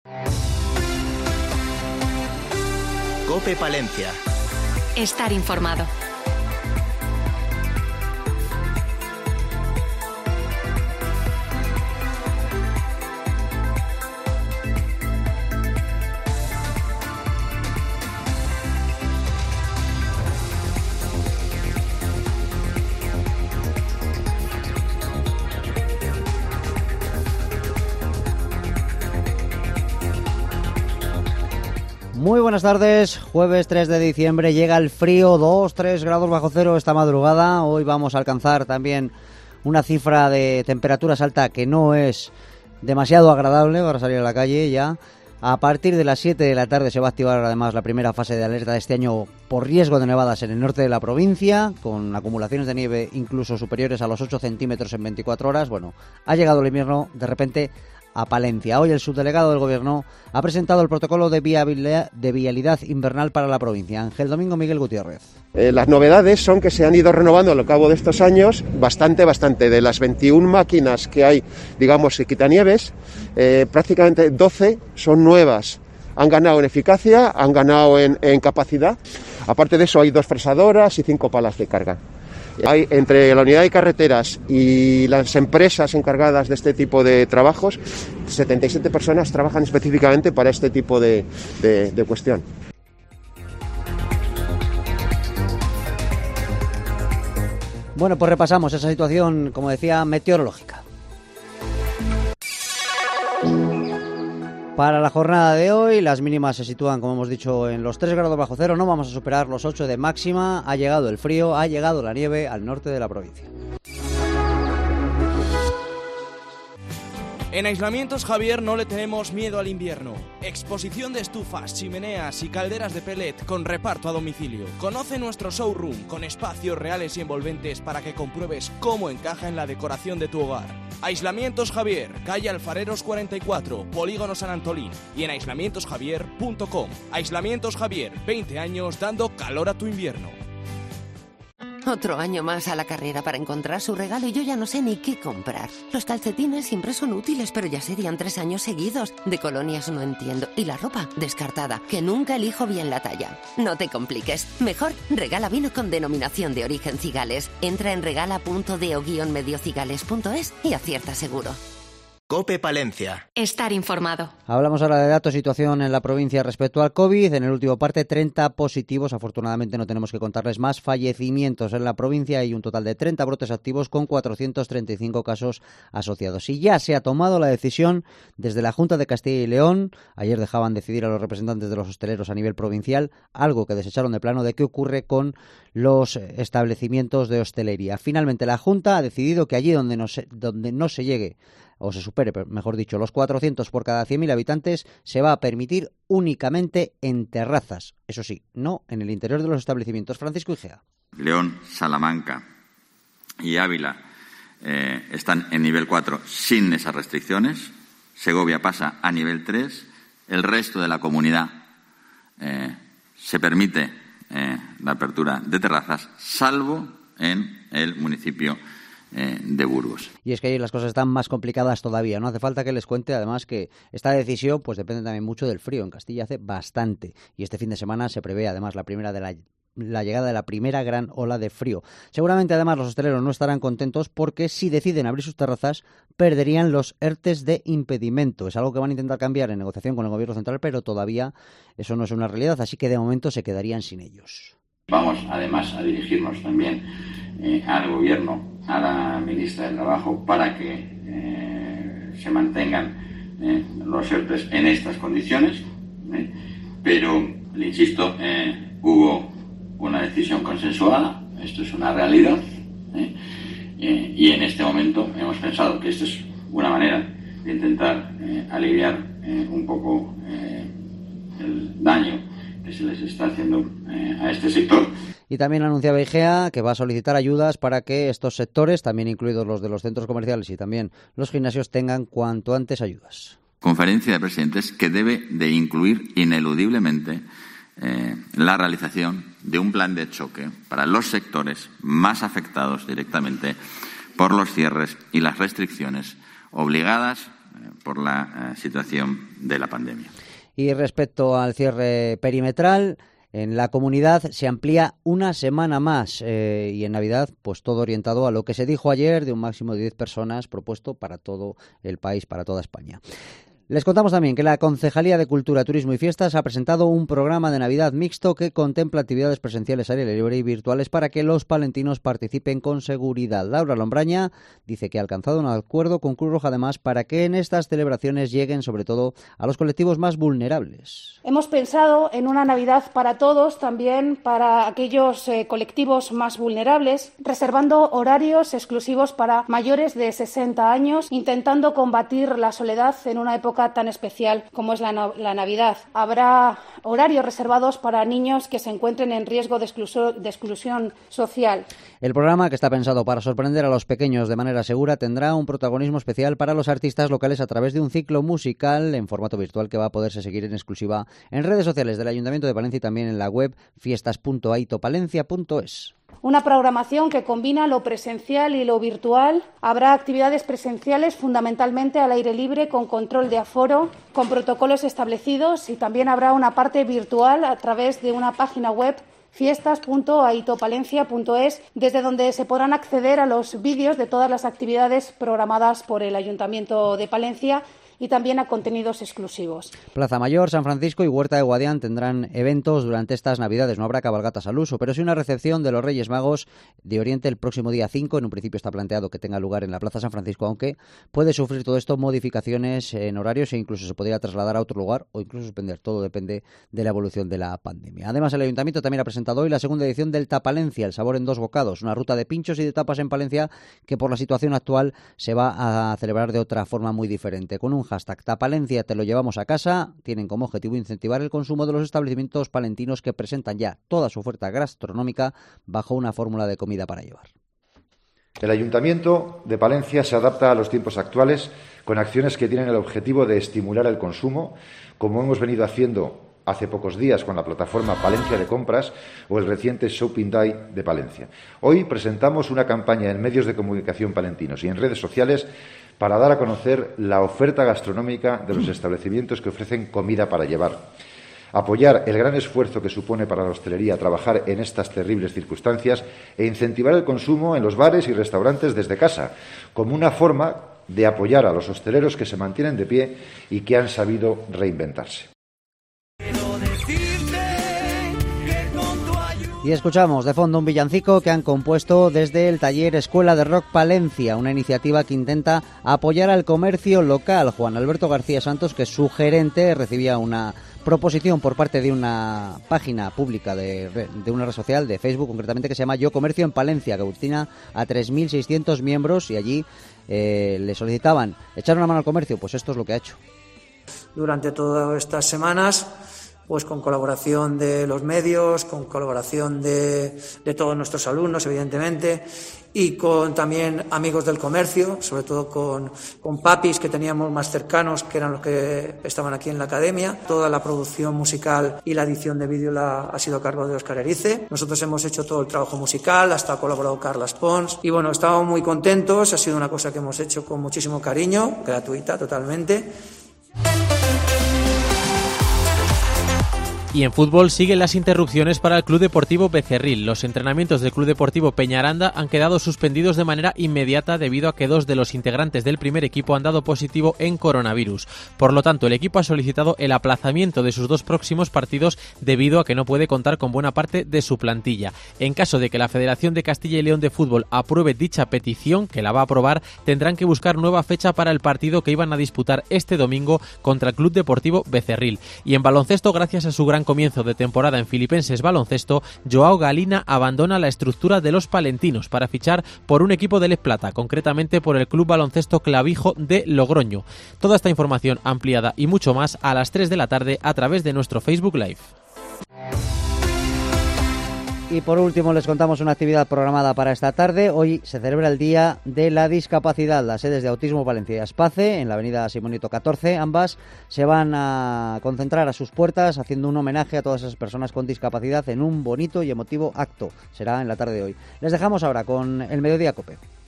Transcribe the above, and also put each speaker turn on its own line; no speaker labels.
COPE Palencia.
Estar informado.
Muy buenas tardes, jueves 3 de diciembre, llega el frío, 2-3 grados bajo cero esta madrugada. Hoy vamos a alcanzar también una cifra de temperaturas alta que no es demasiado agradable para salir a la calle ya. A partir de las 7 de la tarde se va a activar además la primera fase de alerta de este año por riesgo de nevadas en el norte de la provincia, con acumulaciones de nieve incluso superiores a los 8 centímetros en 24 horas. Bueno, ha llegado el invierno de repente a Palencia. Hoy el subdelegado del Gobierno ha presentado el protocolo de vialidad invernal para la provincia. Ángel Domingo Miguel Gutiérrez.
Las novedades son que se han ido renovando a lo cabo de estos años bastante. De las 21 máquinas que hay, digamos, quitanieves, prácticamente 12 son nuevas. Han ganado en eficacia, han ganado en capacidad. Aparte de eso hay 2 fresadoras y 5 palas de carga. Hay entre la unidad de carreteras y las empresas encargadas de este tipo de trabajos, 77 personas trabajan específicamente para este tipo de cuestión.
Bueno, pues repasamos esa situación, como decía, meteorológica. Para la jornada de hoy, las mínimas se sitúan, como hemos dicho, en los 3 grados bajo cero. No vamos a superar los 8 de máxima. Ha llegado el frío, ha llegado la nieve al norte de la provincia.
En Aislamientos Javier no le tenemos miedo al invierno. Exposición de estufas, chimeneas y calderas de pellet con reparto a domicilio. Conoce nuestro showroom con espacios reales y envolventes para que compruebes cómo encaja en la decoración de tu hogar. Aislamientos Javier, calle Alfareros 44, Polígono San Antolín y en aislamientosjavier.com. Aislamientos Javier, 20 años dando calor a tu invierno.
Otro año más a la carrera para encontrar su regalo y yo ya no sé ni qué comprar. Los calcetines siempre son útiles, pero ya serían 3 años seguidos. De colonias no entiendo. Y la ropa, descartada, que nunca elijo bien la talla. No te compliques. Mejor regala vino con denominación de origen Cigales. Entra en regala.deo-mediocigales.es y acierta seguro.
COPE Palencia.
Estar informado.
Hablamos ahora de datos, situación en la provincia respecto al COVID. En el último parte, 30 positivos. Afortunadamente no tenemos que contarles más fallecimientos en la provincia. Hay un total de 30 brotes activos con 435 casos asociados. Y ya se ha tomado la decisión desde la Junta de Castilla y León. Ayer dejaban decidir a los representantes de los hosteleros a nivel provincial, algo que desecharon de plano, de qué ocurre con los establecimientos de hostelería. Finalmente la Junta ha decidido que allí donde no se llegue, o se supere, mejor dicho, los 400 por cada 100.000 habitantes, se va a permitir únicamente en terrazas. Eso sí, no en el interior de los establecimientos. Francisco Igea.
León, Salamanca y Ávila están en nivel 4 sin esas restricciones. Segovia pasa a nivel 3. El resto de la comunidad se permite la apertura de terrazas, salvo en el municipio de Burgos.
Y es que ahí las cosas están más complicadas todavía. No hace falta que les cuente además que esta decisión pues depende también mucho del frío. En Castilla hace bastante y este fin de semana se prevé además la llegada de la primera gran ola de frío. Seguramente además los hosteleros no estarán contentos porque si deciden abrir sus terrazas perderían los ERTEs de impedimento. Es algo que van a intentar cambiar en negociación con el Gobierno central, pero todavía eso no es una realidad, así que de momento se quedarían sin ellos.
Vamos además a dirigirnos también al Gobierno, a la ministra de Trabajo, para que se mantengan los ERTEs en estas condiciones, pero, le insisto, hubo una decisión consensuada, esto es una realidad, y en este momento hemos pensado que esta es una manera de intentar aliviar un poco el daño que se les está haciendo a este sector.
Y también anunciaba IGEA que va a solicitar ayudas para que estos sectores, también incluidos los de los centros comerciales y también los gimnasios, tengan cuanto antes ayudas.
Conferencia de Presidentes que debe de incluir ineludiblemente la realización de un plan de choque para los sectores más afectados directamente por los cierres y las restricciones obligadas por la situación de la pandemia.
Y respecto al cierre perimetral, en la comunidad se amplía una semana más y en Navidad pues todo orientado a lo que se dijo ayer de un máximo de 10 personas propuesto para todo el país, para toda España. Les contamos también que la Concejalía de Cultura, Turismo y Fiestas ha presentado un programa de Navidad mixto que contempla actividades presenciales al aire libre y virtuales para que los palentinos participen con seguridad. Laura Lombraña dice que ha alcanzado un acuerdo con Cruz Roja además para que en estas celebraciones lleguen sobre todo a los colectivos más vulnerables.
Hemos pensado en una Navidad para todos, también para aquellos colectivos más vulnerables, reservando horarios exclusivos para mayores de 60 años, intentando combatir la soledad en una época tan especial como es la Navidad. Habrá horarios reservados para niños que se encuentren en riesgo de exclusión social.
El programa, que está pensado para sorprender a los pequeños de manera segura, tendrá un protagonismo especial para los artistas locales a través de un ciclo musical en formato virtual que va a poderse seguir en exclusiva en redes sociales del Ayuntamiento de Palencia y también en la web fiestas.aitopalencia.es.
Una programación que combina lo presencial y lo virtual. Habrá actividades presenciales fundamentalmente al aire libre con control de aforo, con protocolos establecidos, y también habrá una parte virtual a través de una página web fiestas.aitopalencia.es, desde donde se podrán acceder a los vídeos de todas las actividades programadas por el Ayuntamiento de Palencia y también a contenidos exclusivos.
Plaza Mayor, San Francisco y Huerta de Guadián tendrán eventos durante estas Navidades. No habrá cabalgatas al uso, pero sí una recepción de los Reyes Magos de Oriente el próximo día 5. En un principio está planteado que tenga lugar en la Plaza San Francisco, aunque puede sufrir todo esto modificaciones en horarios e incluso se podría trasladar a otro lugar o incluso suspender. Todo depende de la evolución de la pandemia. Además, el Ayuntamiento también ha presentado hoy la segunda edición del Tapalencia, el sabor en 2 bocados, una ruta de pinchos y de tapas en Palencia que por la situación actual se va a celebrar de otra forma muy diferente, con un hashtag Tapalencia te lo llevamos a casa. Tienen como objetivo incentivar el consumo de los establecimientos palentinos que presentan ya toda su oferta gastronómica bajo una fórmula de comida para llevar.
El Ayuntamiento de Palencia se adapta a los tiempos actuales con acciones que tienen el objetivo de estimular el consumo, como hemos venido haciendo hace pocos días con la plataforma Palencia de Compras o el reciente Shopping Day de Palencia. Hoy presentamos una campaña en medios de comunicación palentinos y en redes sociales para dar a conocer la oferta gastronómica de los establecimientos que ofrecen comida para llevar. Apoyar el gran esfuerzo que supone para la hostelería trabajar en estas terribles circunstancias e incentivar el consumo en los bares y restaurantes desde casa, como una forma de apoyar a los hosteleros que se mantienen de pie y que han sabido reinventarse.
Y escuchamos de fondo un villancico que han compuesto desde el taller Escuela de Rock Palencia, una iniciativa que intenta apoyar al comercio local. Juan Alberto García Santos, que es su gerente, recibía una proposición por parte de una página pública de una red social, de Facebook concretamente, que se llama Yo Comercio en Palencia, que aglutina a 3.600 miembros y allí le solicitaban echar una mano al comercio. Pues esto es lo que ha hecho.
Durante todas estas semanas, pues con colaboración de los medios, con colaboración de todos nuestros alumnos, evidentemente, y con también amigos del comercio, sobre todo con papis que teníamos más cercanos, que eran los que estaban aquí en la academia. Toda la producción musical y la edición de vídeo ha sido a cargo de Óscar Erice. Nosotros hemos hecho todo el trabajo musical, hasta ha colaborado Carlas Pons. Y bueno, estábamos muy contentos, ha sido una cosa que hemos hecho con muchísimo cariño, gratuita totalmente.
Y en fútbol siguen las interrupciones para el Club Deportivo Becerril. Los entrenamientos del Club Deportivo Peñaranda han quedado suspendidos de manera inmediata debido a que 2 de los integrantes del primer equipo han dado positivo en coronavirus. Por lo tanto, el equipo ha solicitado el aplazamiento de sus 2 próximos partidos debido a que no puede contar con buena parte de su plantilla. En caso de que la Federación de Castilla y León de Fútbol apruebe dicha petición, que la va a aprobar, tendrán que buscar nueva fecha para el partido que iban a disputar este domingo contra el Club Deportivo Becerril. Y en baloncesto, gracias a su gran comienzo de temporada en Filipenses Baloncesto, Joao Galina abandona la estructura de los palentinos para fichar por un equipo de Les Plata, concretamente por el Club Baloncesto Clavijo de Logroño. Toda esta información ampliada y mucho más a las 3 de la tarde a través de nuestro Facebook Live.
Y por último les contamos una actividad programada para esta tarde. Hoy se celebra el Día de la Discapacidad. Las sedes de Autismo Palencia y Aspace, en la avenida Simonito 14, ambas se van a concentrar a sus puertas haciendo un homenaje a todas esas personas con discapacidad en un bonito y emotivo acto. Será en la tarde de hoy. Les dejamos ahora con el Mediodía COPE.